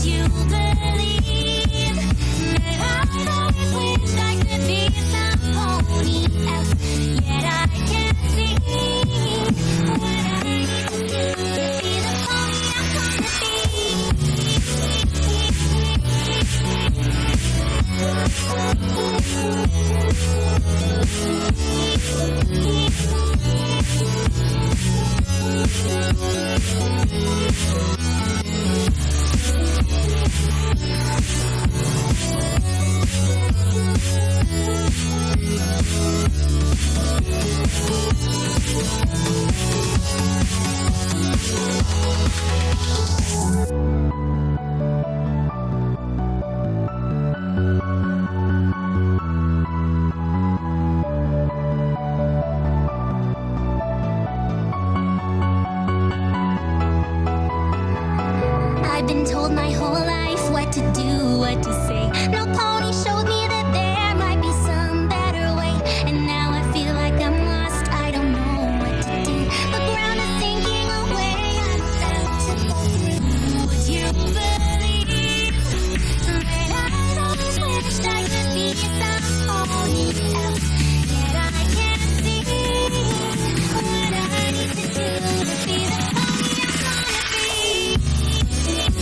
I've been told my whole life what to do, what to say. No pony showed me that there might be some better way. And now I feel like I'm lost, I don't know what to do. The ground is sinking away, I'm about to go through. Would you believe that I've always wished I could be somebody else? Yet I can't see what I need to do to be the pony I wanna be.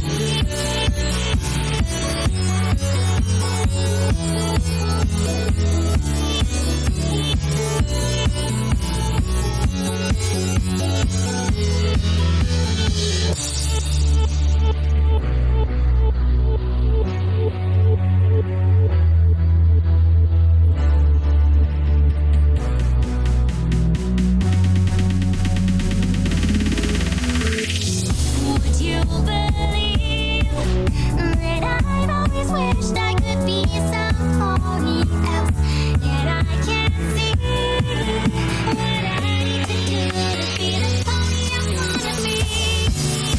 Would you believe that I've always wished I could be somebody else? Yet I can't see what I need to do to be the pony I wanna be.